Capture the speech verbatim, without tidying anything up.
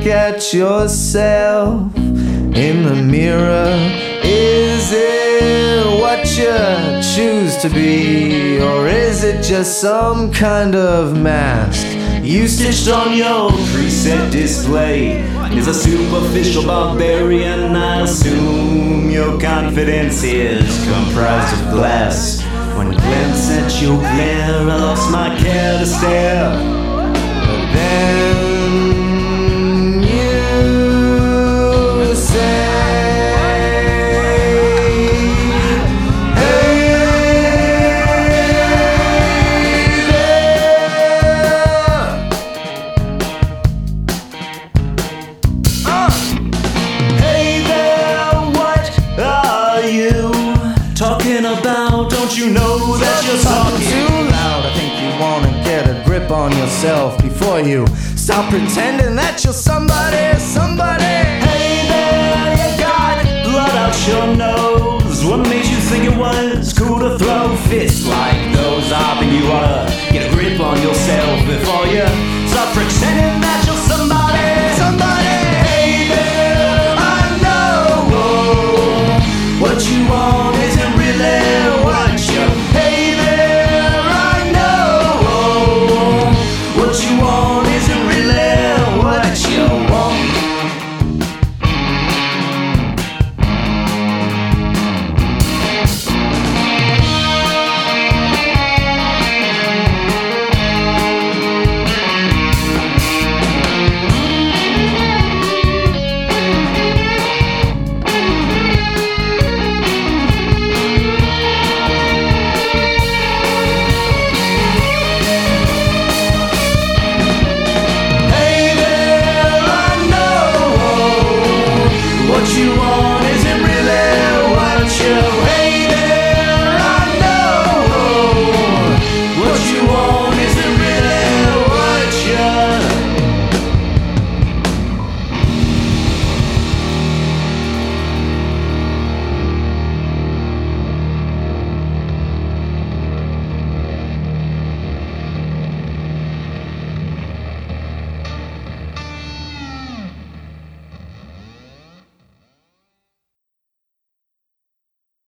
at yourself in the mirror. Is it what you choose to be, or is it just some kind of mask you stitched on your preset display? Is a superficial barbarian, I assume your confidence is comprised of glass. When glance at your glare, I lost my care to stare. But then you say, talking about, don't you know that you're talking too loud? I think you wanna get a grip on yourself before you stop pretending that you're some